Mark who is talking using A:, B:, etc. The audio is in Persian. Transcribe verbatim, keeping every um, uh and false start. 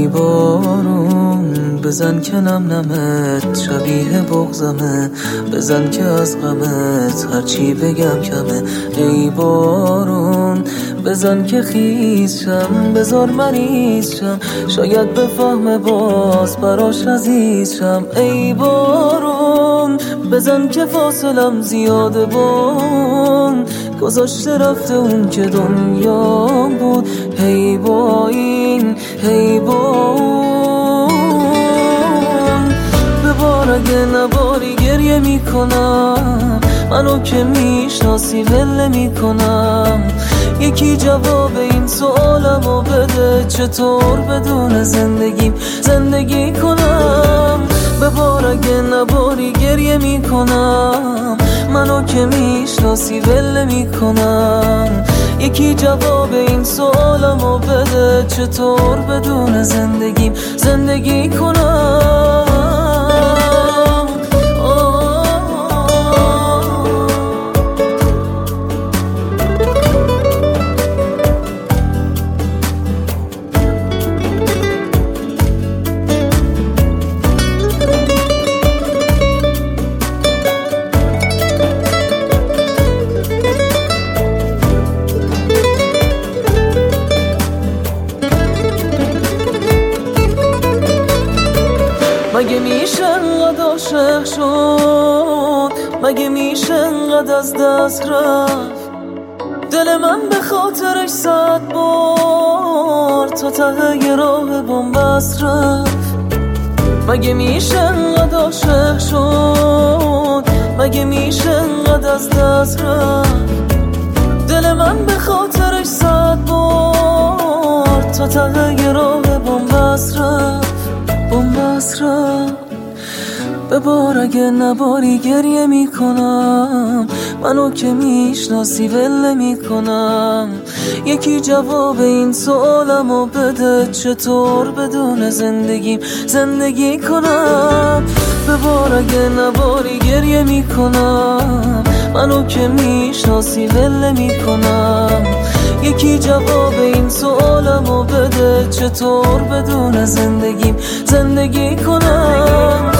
A: بارون بزن که نم نمت شبیه بغضمه، بزن که از غمت هرچی بگم کمه. ای بارون بزن که خیز شم، بذار مریض شم، شاید بفهمه باز براش عزیز شم. ای بارون بزن که فاصلم زیاده بون، گذاشته رفته اون که دنیا بود. هی با این هی با اون ببار اگه نباری گریه میکنم، منو که میشناسی ول میکنم. یکی جواب این سوالمو بده، چطور بدون زندگیم زندگی کنم؟ ببار اگه نباری گریه میکنم، منو که میشناسی ول میکنم. یکی جواب این سوالمو بده، چطور بدون زندگیم زندگی کنم؟ مگه میشه انقدر عاشق شد؟ مگه میشه انقدر از دست رفت؟ دل من به خاطرش صد بار تا ته راه بنبست رفت. مگه میشه انقدر عاشق شد؟ مگه میشه انقدر از دست رفت؟ دل من به خاطرش صد بار تا ته راه بنبست رفت بنبست رفت. ببار اگه نباری گریه میکنم، منو که میشناسی ول میکنم. یکی جواب این سوالمو بده، چطور بدون زندگیم زندگی کنم؟ ببار اگه نباری گریه میکنم، منو که میشناسی ول میکنم. یکی جواب این سوالمو بده، چطور بدون زندگیم زندگی کنم؟